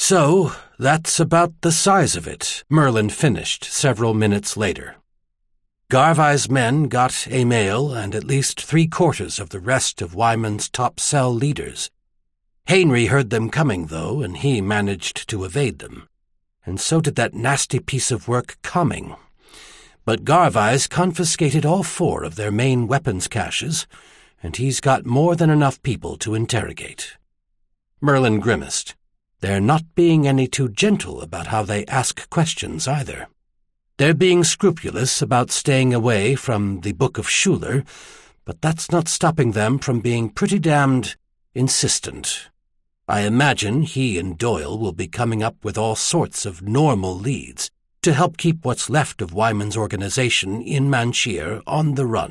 So, that's about the size of it, Merlin finished several minutes later. Garvai's men got Emil and at least 3/4 of the rest of Wyman's top cell leaders. Henry heard them coming, though, and he managed to evade them. And so did that nasty piece of work Coming. But Garvai's confiscated all 4 of their main weapons caches, and he's got more than enough people to interrogate. Merlin grimaced. They're not being any too gentle about how they ask questions, either. They're being scrupulous about staying away from the Book of Schuler, but that's not stopping them from being pretty damned insistent. I imagine he and Doyle will be coming up with all sorts of normal leads to help keep what's left of Wyman's organization in Manchir on the run.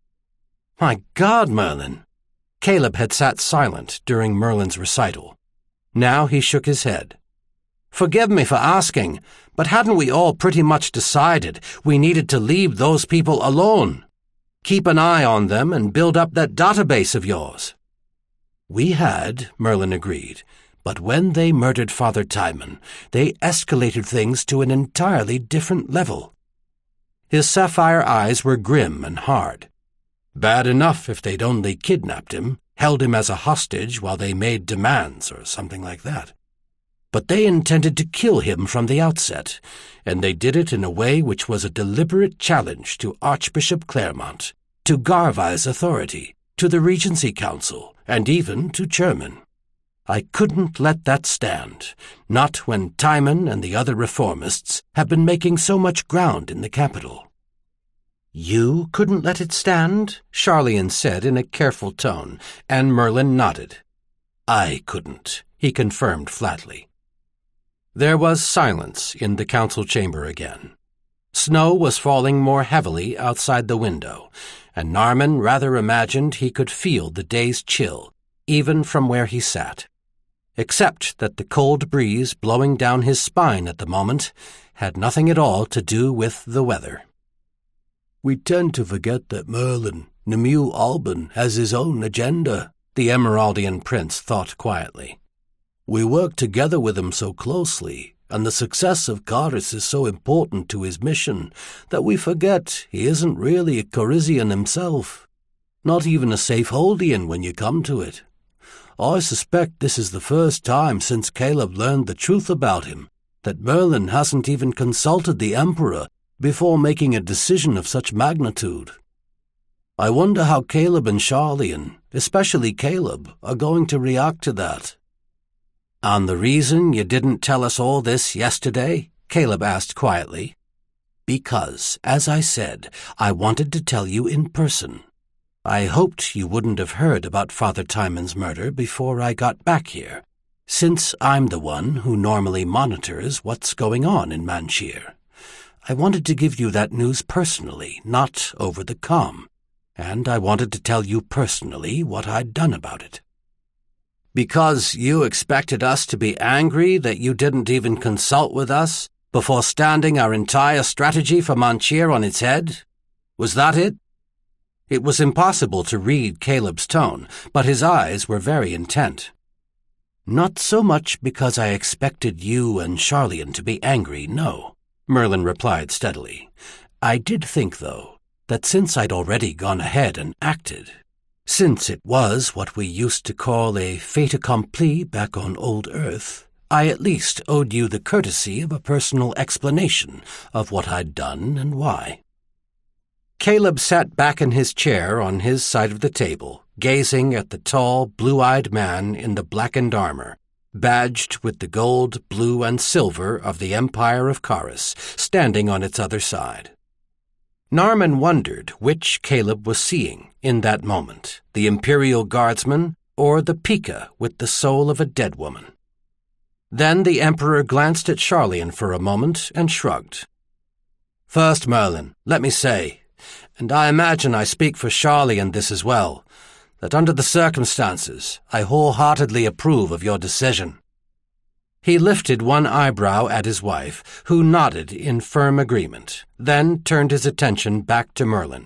My God, Merlin! Caleb had sat silent during Merlin's recital. Now he shook his head. Forgive me for asking, but hadn't we all pretty much decided we needed to leave those people alone? Keep an eye on them and build up that database of yours. We had, Merlin agreed, but when they murdered Father Timon, they escalated things to an entirely different level. His sapphire eyes were grim and hard. Bad enough if they'd only kidnapped him, held him as a hostage while they made demands or something like that. But they intended to kill him from the outset, and they did it in a way which was a deliberate challenge to Archbishop Claremont, to Garvai's authority, to the Regency Council, and even to Sherman. I couldn't let that stand, not when Timon and the other reformists have been making so much ground in the capital. You couldn't let it stand? Charlian said in a careful tone, and Merlin nodded. I couldn't, he confirmed flatly. There was silence in the council chamber again. Snow was falling more heavily outside the window, and Narman rather imagined he could feel the day's chill, even from where he sat. Except that the cold breeze blowing down his spine at the moment had nothing at all to do with the weather. We tend to forget that Merlin, Nemue Alban, has his own agenda, the Emeraldian prince thought quietly. We work together with him so closely, and the success of Caris is so important to his mission, that we forget he isn't really a Corisian himself. Not even a Safeholdian when you come to it. I suspect this is the first time since Caleb learned the truth about him, that Merlin hasn't even consulted the Emperor before making a decision of such magnitude. I wonder how Caleb and Charlian, especially Caleb, are going to react to that. And the reason you didn't tell us all this yesterday? Caleb asked quietly. Because, as I said, I wanted to tell you in person. I hoped you wouldn't have heard about Father Timon's murder before I got back here, since I'm the one who normally monitors what's going on in Manchir. I wanted to give you that news personally, not over the comm, and I wanted to tell you personally what I'd done about it. Because you expected us to be angry that you didn't even consult with us before standing our entire strategy for Manchir on its head? Was that it? It was impossible to read Caleb's tone, but his eyes were very intent. Not so much because I expected you and Charlian to be angry, no, Merlin replied steadily. I did think, though, that since I'd already gone ahead and acted, since it was what we used to call a fait accompli back on old Earth, I at least owed you the courtesy of a personal explanation of what I'd done and why. Caleb sat back in his chair on his side of the table, gazing at the tall, blue-eyed man in the blackened armor, badged with the gold, blue, and silver of the Empire of Caris, standing on its other side. Narman wondered which Caleb was seeing in that moment, the Imperial Guardsman or the Pika with the soul of a dead woman. Then the Emperor glanced at Charlian for a moment and shrugged. First, Merlin, let me say, and I imagine I speak for Charlian this as well, that under the circumstances I wholeheartedly approve of your decision. He lifted one eyebrow at his wife, who nodded in firm agreement, then turned his attention back to Merlin.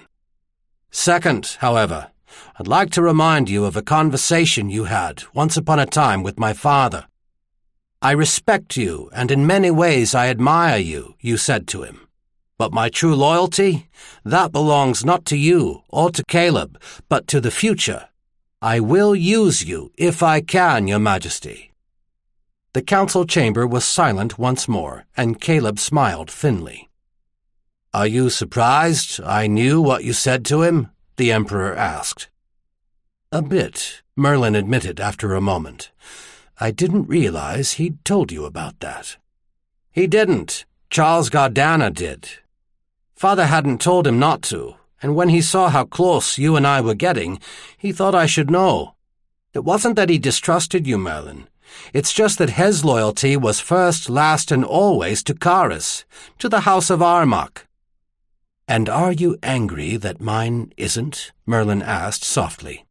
Second, however, I'd like to remind you of a conversation you had once upon a time with my father. I respect you, and in many ways I admire you, you said to him. But my true loyalty? That belongs not to you or to Caleb, but to the future. I will use you, if I can, Your Majesty. The council chamber was silent once more, and Caleb smiled thinly. Are you surprised I knew what you said to him? The Emperor asked. A bit, Merlin admitted after a moment. I didn't realize he'd told you about that. He didn't. Charles Gardana did. Father hadn't told him not to, and when he saw how close you and I were getting, he thought I should know. It wasn't that he distrusted you, Merlin. It's just that his loyalty was first, last, and always to Caris, to the House of Armagh. And are you angry that mine isn't? Merlin asked softly.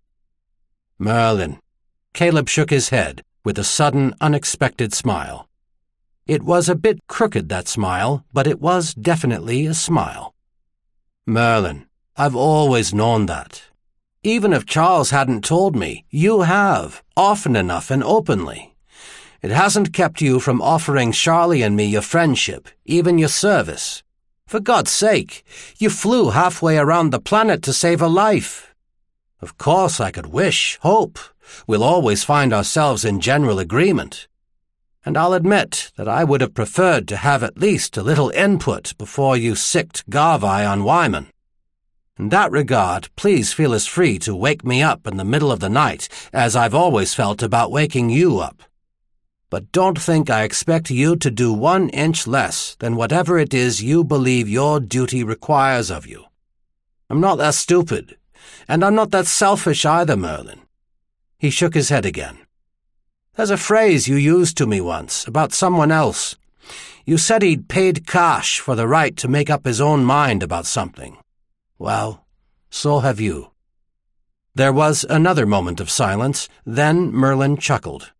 Merlin. Caleb shook his head with a sudden, unexpected smile. It was a bit crooked, that smile, but it was definitely a smile. Merlin, I've always known that. Even if Charles hadn't told me, you have, often enough and openly. It hasn't kept you from offering Charlie and me your friendship, even your service. For God's sake, you flew halfway around the planet to save a life. Of course I could wish, hope. We'll always find ourselves in general agreement. And I'll admit that I would have preferred to have at least a little input before you sicked Garvai on Wyman. In that regard, please feel as free to wake me up in the middle of the night as I've always felt about waking you up. But don't think I expect you to do 1 inch less than whatever it is you believe your duty requires of you. I'm not that stupid, and I'm not that selfish either, Merlin. He shook his head again. There's a phrase you used to me once about someone else. You said he'd paid cash for the right to make up his own mind about something. Well, so have you. There was another moment of silence, then Merlin chuckled.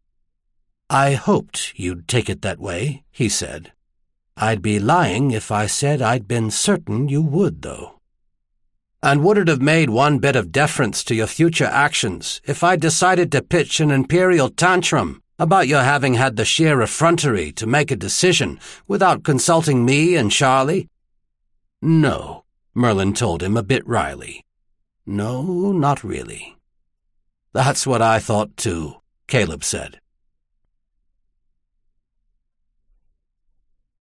I hoped you'd take it that way, he said. I'd be lying if I said I'd been certain you would, though. And would it have made one bit of deference to your future actions if I decided to pitch an imperial tantrum about your having had the sheer effrontery to make a decision without consulting me and Charlie? No, Merlin told him a bit wryly. No, not really. That's what I thought too, Caleb said.